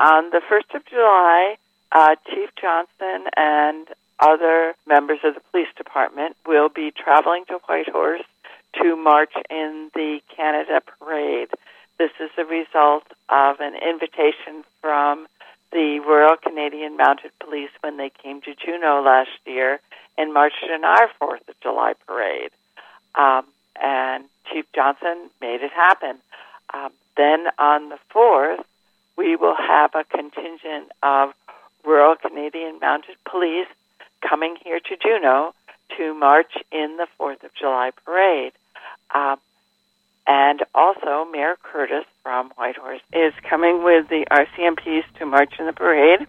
On the 1st of July, Chief Johnson and other members of the police department will be traveling to Whitehorse to march in the Canada Parade. This is a result of an invitation from the Royal Canadian Mounted Police when they came to Juneau last year and marched in our 4th of July parade. And Chief Johnson made it happen. Then on the 4th, we will have a contingent of Royal Canadian Mounted Police coming here to Juneau to march in the 4th of July parade. And also, Mayor Curtis from Whitehorse is coming with the RCMPs to march in the parade.